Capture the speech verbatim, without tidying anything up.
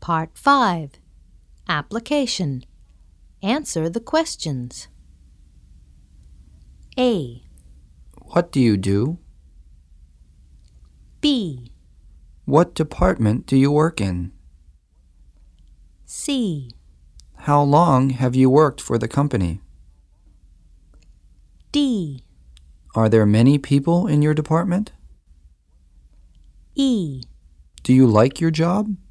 Part five. Application. Answer the questions. A. What do you do? B. What department do you work in? C. How long have you worked for the company? D. Are there many people in your department? E. Do you like your job?